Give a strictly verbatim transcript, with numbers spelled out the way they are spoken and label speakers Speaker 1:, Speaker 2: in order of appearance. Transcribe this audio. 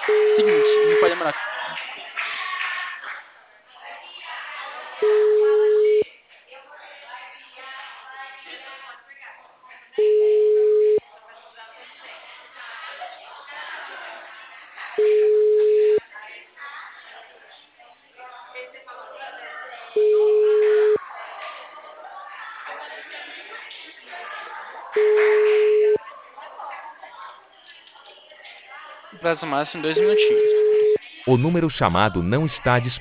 Speaker 1: Seguinte, não pode demorar. Prazo máximo dois minutinhos.
Speaker 2: O número chamado não está disponível.